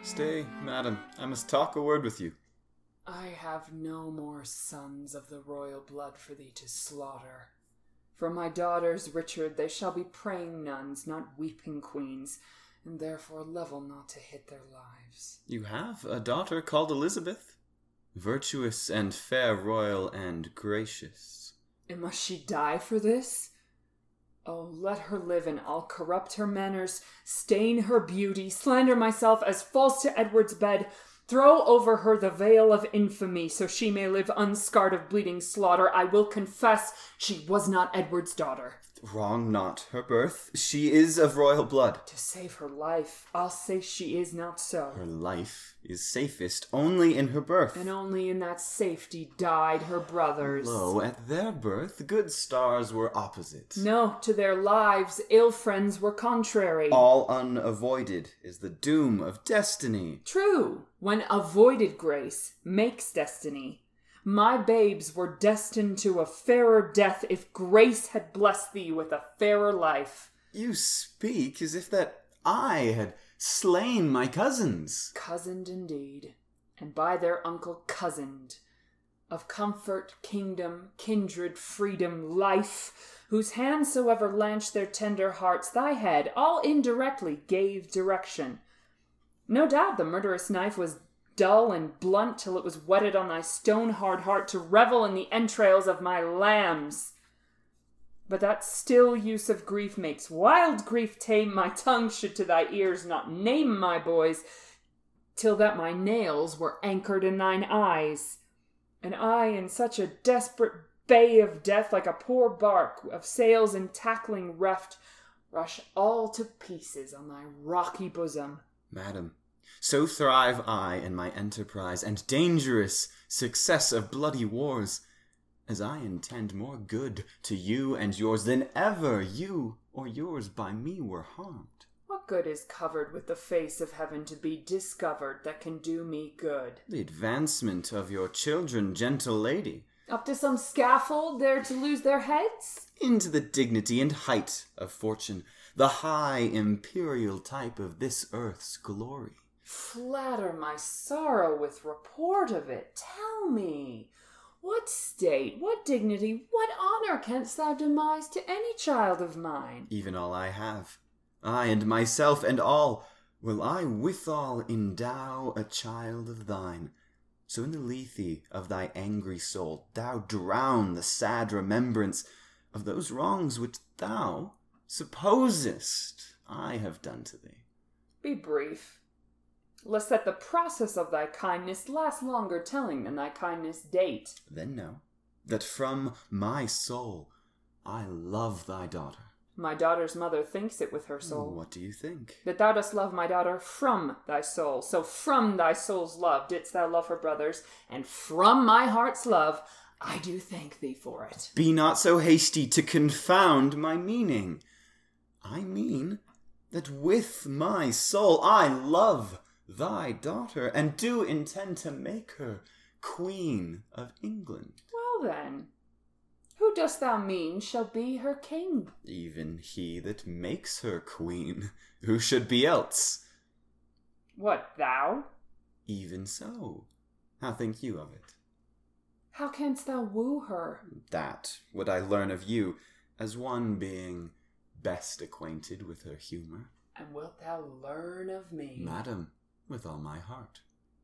Stay, madam, I must talk a word with you. I have no more sons of the royal blood for thee to slaughter. For my daughters, Richard, they shall be praying nuns, not weeping queens, and therefore level not to hit their lives. You have a daughter called Elizabeth, virtuous and fair, royal and gracious. And must she die for this? Oh, let her live, and I'll corrupt her manners, stain her beauty, slander myself as false to Edward's bed, throw over her the veil of infamy, so she may live unscarred of bleeding slaughter. I will confess she was not Edward's daughter. Wrong not her birth. She is of royal blood. To save her life, I'll say she is not so. Her life is safest only in her birth. And only in that safety died her brothers. Lo, at their birth good stars were opposite. No, to their lives ill friends were contrary. All unavoided is the doom of destiny. True, when avoided grace makes destiny. My babes were destined to a fairer death if grace had blessed thee with a fairer life. You speak as if that I had slain my cousins. Cozened indeed, and by their uncle cozened. Of comfort, kingdom, kindred, freedom, life, whose hands soever lanched their tender hearts, thy head, all indirectly, gave direction. No doubt the murderous knife was dull and blunt till it was whetted on thy stone-hard heart to revel in the entrails of my lambs. But that still use of grief makes wild grief tame. My tongue should to thy ears not name my boys, till that my nails were anchored in thine eyes. And I in such a desperate bay of death, like a poor bark of sails and tackling reft, rush all to pieces on thy rocky bosom. Madam, so thrive I in my enterprise and dangerous success of bloody wars, as I intend more good to you and yours than ever you or yours by me were harmed. What good is covered with the face of heaven to be discovered that can do me good? The advancement of your children, gentle lady. Up to some scaffold there to lose their heads? Into the dignity and height of fortune, the high imperial type of this earth's glory. Flatter my sorrow with report of it. Tell me, what state, what dignity, what honor canst thou demise to any child of mine? Even all I have, I and myself and all, will I withal endow a child of thine. So in the lethe of thy angry soul thou drown the sad remembrance of those wrongs which thou supposest I have done to thee. Be brief, lest that the process of thy kindness last longer telling than thy kindness date. Then know that from my soul I love thy daughter. My daughter's mother thinks it with her soul. What do you think? That thou dost love my daughter from thy soul. So from thy soul's love didst thou love her brothers, and from my heart's love I do thank thee for it. Be not so hasty to confound my meaning. I mean that with my soul I love thy daughter, and do intend to make her Queen of England. Well then, who dost thou mean shall be her king? Even he that makes her queen. Who should be else? What, thou? Even so. How think you of it? How canst thou woo her? That would I learn of you, as one being best acquainted with her humour. And wilt thou learn of me? Madam, with all my heart.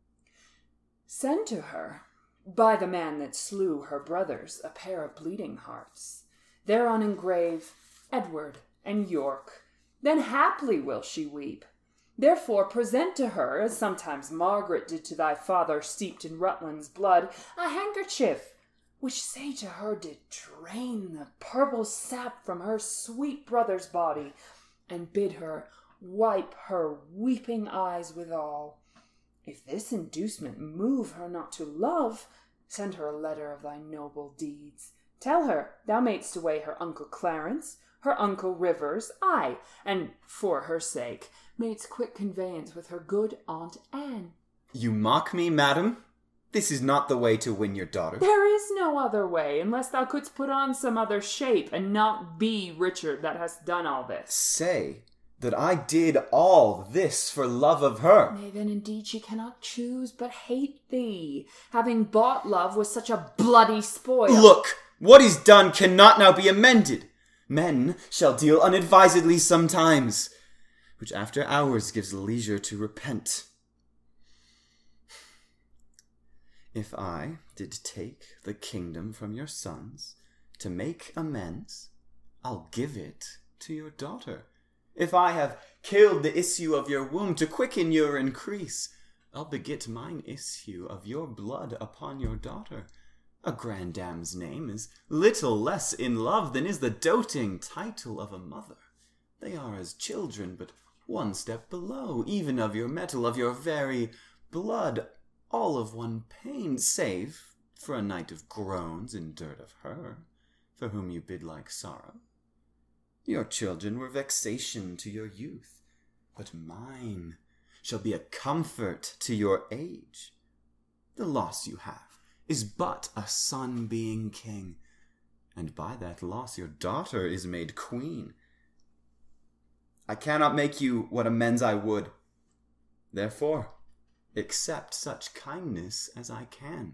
Send to her, by the man that slew her brothers, a pair of bleeding hearts. Thereon engrave Edward and York. Then haply will she weep. Therefore present to her, as sometimes Margaret did to thy father steeped in Rutland's blood, a handkerchief, which say to her did drain the purple sap from her sweet brother's body, and bid her wipe her weeping eyes withal. If this inducement move her not to love, send her a letter of thy noble deeds. Tell her thou madest away her uncle Clarence, her uncle Rivers, aye, and for her sake madest quick conveyance with her good Aunt Anne. You mock me, madam? This is not the way to win your daughter. There is no other way, unless thou couldst put on some other shape, and not be Richard that hast done all this. Say that I did all this for love of her. Nay, then indeed she cannot choose but hate thee, having bought love with such a bloody spoil. Look, what is done cannot now be amended. Men shall deal unadvisedly sometimes, which after hours gives leisure to repent. If I did take the kingdom from your sons to make amends, I'll give it to your daughter. If I have killed the issue of your womb to quicken your increase, I'll beget mine issue of your blood upon your daughter. A granddame's name is little less in love than is the doting title of a mother. They are as children, but one step below, even of your metal, of your very blood, all of one pain, save for a night of groans endured of her, for whom you bid like sorrow. Your children were vexation to your youth, but mine shall be a comfort to your age. The loss you have is but a son being king, and by that loss your daughter is made queen. I cannot make you what amends I would. Therefore, accept such kindness as I can.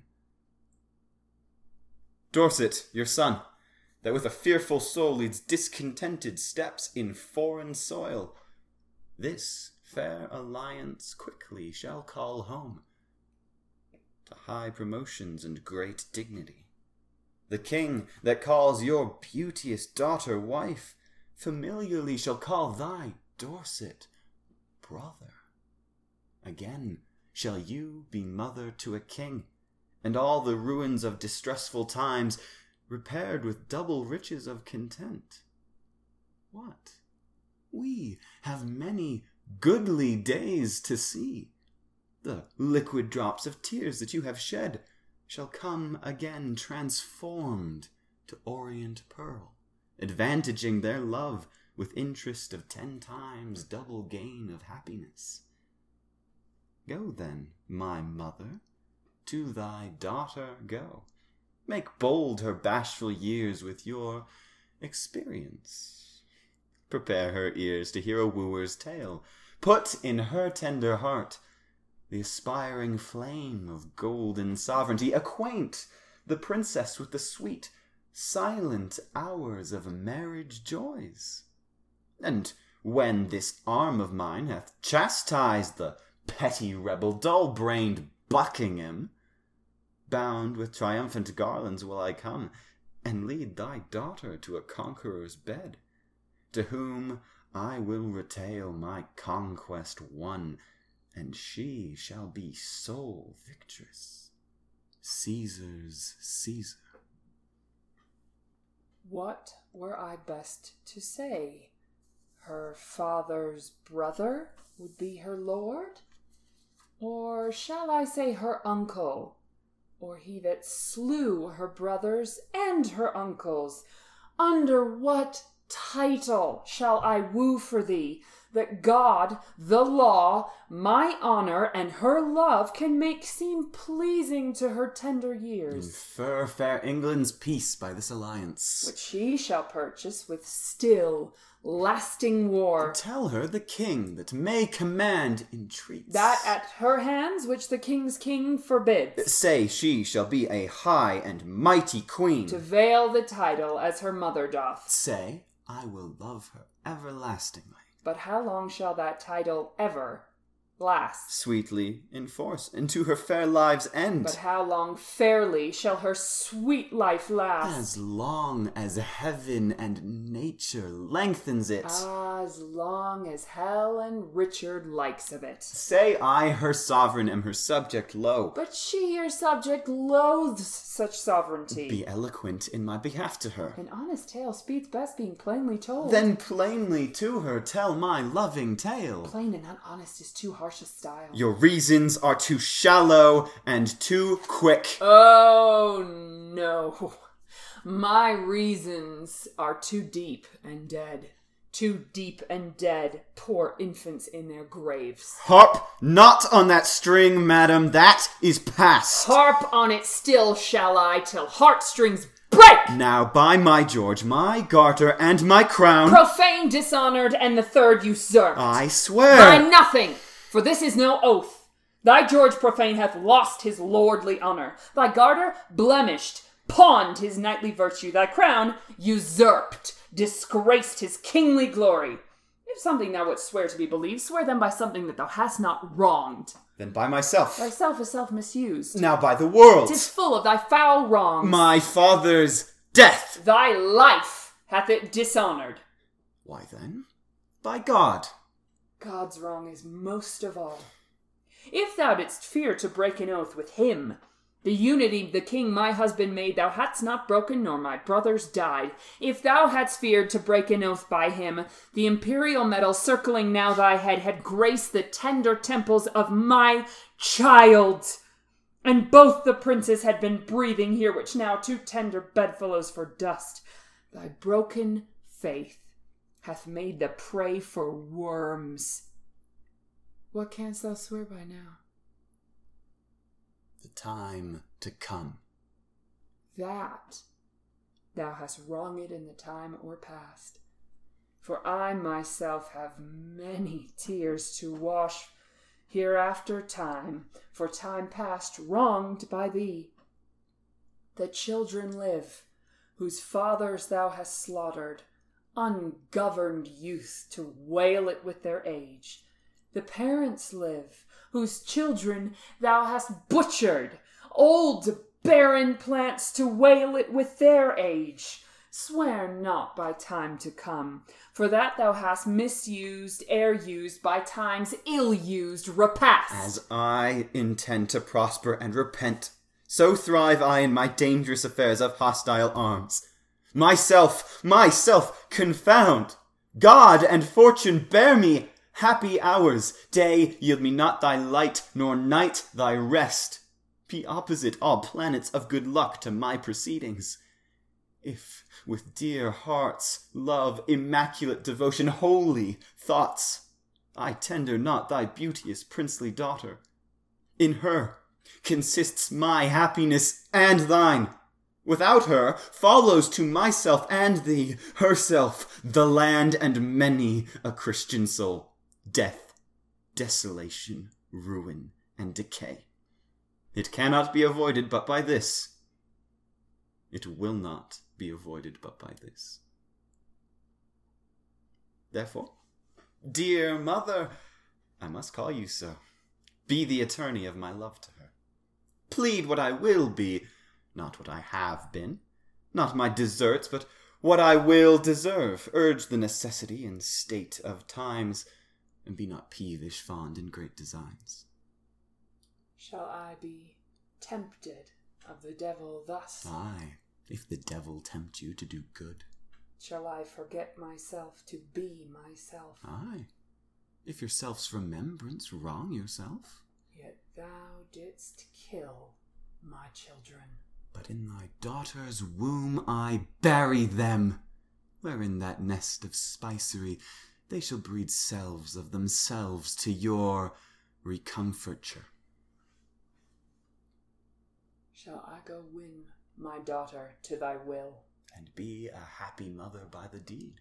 Dorset, your son, that with a fearful soul leads discontented steps in foreign soil, this fair alliance quickly shall call home to high promotions and great dignity. The king that calls your beauteous daughter wife familiarly shall call thy Dorset brother. Again shall you be mother to a king, and all the ruins of distressful times repaired with double riches of content. What? We have many goodly days to see. The liquid drops of tears that you have shed shall come again transformed to orient pearl, advantaging their love with interest of 10 times double gain of happiness. Go then, my mother, to thy daughter go. Make bold her bashful years with your experience. Prepare her ears to hear a wooer's tale. Put in her tender heart the aspiring flame of golden sovereignty. Acquaint the princess with the sweet, silent hours of marriage joys. And when this arm of mine hath chastised the petty rebel, dull-brained Buckingham, bound with triumphant garlands will I come, and lead thy daughter to a conqueror's bed, to whom I will retail my conquest won, and she shall be sole victress, Caesar's Caesar. What were I best to say? Her father's brother would be her lord? Or shall I say her uncle, or he that slew her brothers and her uncles? Under what title shall I woo for thee, that God, the law, my honor, and her love can make seem pleasing to her tender years? Infer fair England's peace by this alliance, which she shall purchase with still lasting war. Tell her the king that may command entreats, that at her hands which the king's king forbids. Say she shall be a high and mighty queen, to veil the title as her mother doth. Say I will love her everlastingly. But how long shall that title ever last? Sweetly enforce, and to her fair live's end. But how long fairly shall her sweet life last? As long as heaven and nature lengthens it. As long as Helen Richard likes of it. Say I, her sovereign, am her subject low. But she, your subject, loathes such sovereignty. Be eloquent in my behalf to her. An honest tale speeds best being plainly told. Then plainly to her tell my loving tale. Plain and not honest is too harsh a style. Your reasons are too shallow and too quick. Oh, no. My reasons are too deep and dead. Too deep and dead, poor infants in their graves. Harp not on that string, madam, that is past. Harp on it still shall I, till heartstrings break! Now by my George, my garter, and my crown, Profane, dishonored, and the third usurped. I swear. By nothing, for this is no oath. Thy George profane hath lost his lordly honour. Thy garter blemished, pawned his knightly virtue. Thy crown usurped, disgraced his kingly glory. If something thou wouldst swear to be believed, swear then by something that thou hast not wronged. Then by myself. Thyself is self-misused. Now by the world. 'Tis full of thy foul wrongs. My father's death. Thy life hath it dishonoured. Why then, by God. God's wrong is most of all. If thou didst fear to break an oath with him, the unity the king my husband made thou hadst not broken, nor my brothers died. If thou hadst feared to break an oath by him, the imperial medal circling now thy head had graced the tender temples of my child. And both the princes had been breathing here, which now two tender bedfellows for dust. Thy broken faith hath made the prey for worms. What canst thou swear by now? The time to come. That thou hast wronged in the time or past. For I myself have many tears to wash hereafter time, for time past wronged by thee. The children live, whose fathers thou hast slaughtered, ungoverned youth to wail it with their age. The parents live, whose children thou hast butchered, old barren plants to wail it with their age. Swear not by time to come, for that thou hast misused ere used by time's ill-used repast. As I intend to prosper and repent, so thrive I in my dangerous affairs of hostile arms. Myself confound! God and fortune bear me happy hours. Day, yield me not thy light, nor night thy rest. Be opposite all planets of good luck to my proceedings. If with dear hearts, love, immaculate devotion, holy thoughts, I tender not thy beauteous princely daughter, in her consists my happiness and thine. Without her follows to myself and thee, herself, the land, and many a Christian soul. Death, desolation, ruin, and decay. It cannot be avoided but by this. It will not be avoided but by this. Therefore, dear mother, I must call you so, be the attorney of my love to her. Plead what I will be, not what I have been, not my deserts, but what I will deserve. Urge the necessity and state of times, and be not peevish, fond in great designs. Shall I be tempted of the devil thus? Aye, if the devil tempt you to do good. Shall I forget myself to be myself? Aye, if your self's remembrance wrong yourself. Yet thou didst kill my children. But in thy daughter's womb I bury them, where in that nest of spicery they shall breed selves of themselves to your recomforture. Shall I go win my daughter to thy will? And be a happy mother by the deed.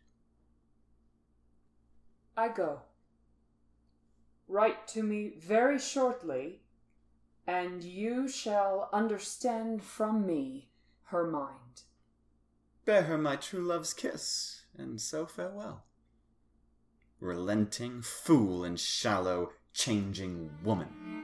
I go. Write to me very shortly, and you shall understand from me her mind. Bear her my true love's kiss, and so farewell. Relenting fool and shallow, changing woman.